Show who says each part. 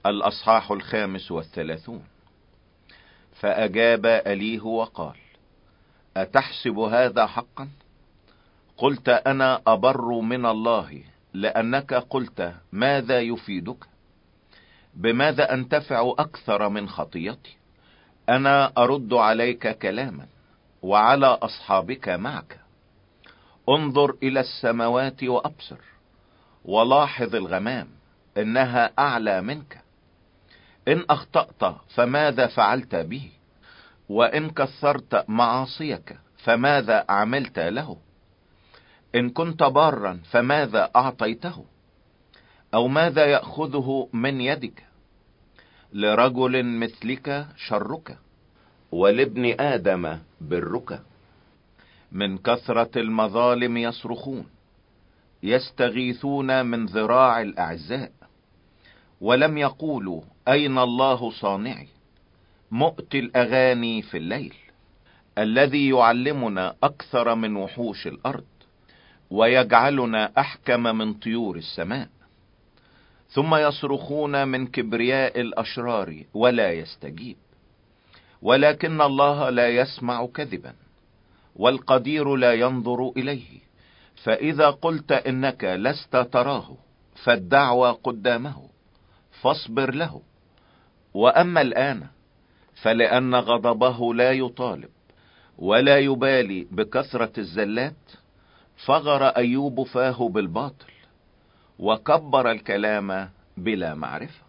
Speaker 1: الأصحاح 35. فأجاب أليه وقال: أتحسب هذا حقا؟ قلت أنا أبر من الله، لأنك قلت ماذا يفيدك؟ بماذا أنتفع أكثر من خطيتي؟ أنا أرد عليك كلاما، وعلى أصحابك معك. انظر إلى السماوات وأبصر، ولاحظ الغمام إنها أعلى منك. إن أخطأت فماذا فعلت به؟ وإن كثرت معاصيك فماذا عملت له؟ إن كنت بارا فماذا أعطيته؟ أو ماذا يأخذه من يدك؟ لرجل مثلك شرك، ولابن آدم برك. من كثرة المظالم يصرخون، يستغيثون من ذراع الأعزاء، ولم يقولوا أين الله صانعي؟ مؤتي الأغاني في الليل، الذي يعلمنا أكثر من وحوش الأرض، ويجعلنا أحكم من طيور السماء. ثم يصرخون من كبرياء الأشرار ولا يستجيب، ولكن الله لا يسمع كذبا، والقدير لا ينظر إليه. فإذا قلت إنك لست تراه، فالدعوى قدامه، فاصبر له. وأما الآن فلأن غضبه لا يطالب ولا يبالي بكثرة الزلات، فغر أيوب فاه بالباطل، وكبر الكلام بلا معرفة.